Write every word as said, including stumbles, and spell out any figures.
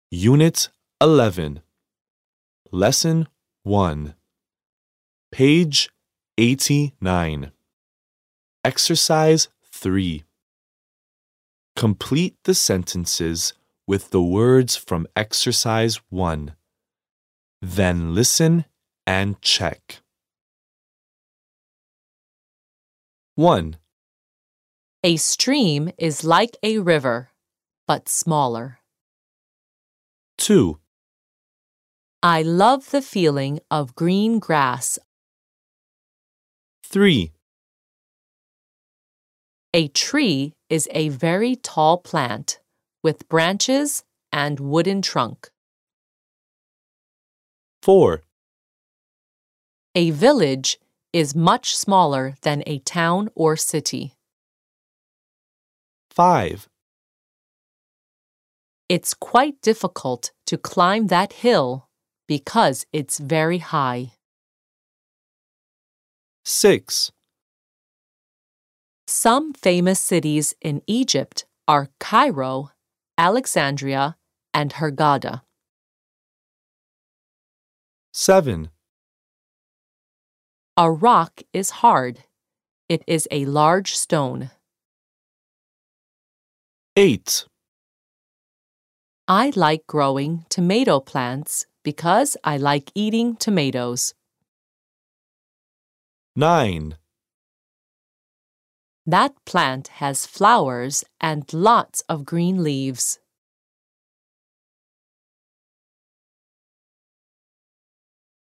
Unit eleven, Lesson one, Page eighty-nine. Exercise three. Complete the sentences with the words from Exercise one. Then listen and check. one. A stream is like a river, but smaller. two. I love the feeling of green grass. three. A tree is a very tall plant with branches and wooden trunk. four. A village is much smaller than a town or city. five. It's quite difficult to climb that hill because it's very high. six. Some famous cities in Egypt are Cairo, Alexandria, and Hurghada. seven. A rock is hard. It is a large stone. eight. I like growing tomato plants because I like eating tomatoes. nine. That plant has flowers and lots of green leaves.